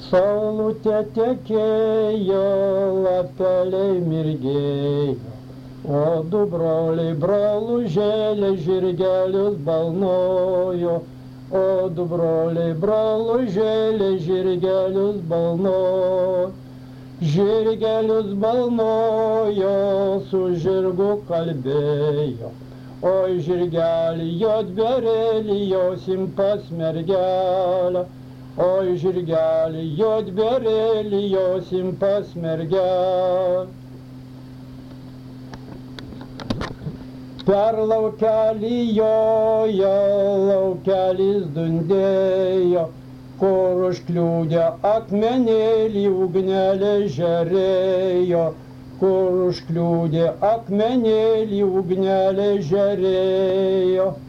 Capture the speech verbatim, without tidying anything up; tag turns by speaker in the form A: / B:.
A: Saulutė tekėjo, lapeliai mirgėjo, o du broliai brolužėlė žirgelius balnojo, o du broliai brolužėlė žirgelius balnojo. Žirgelius balnojo, su žirgu kalbėjo, oi žirgelį jodberėlį josim pas mergelę. Oi žirgelį jodberėlį josim pas mergelę. Per laukelį joja, laukelis dundėjo, kur užkliūdė akmenėlį ugnelė žerėjo, kur užkliūdė akmenėlį ugnelė žerėjo.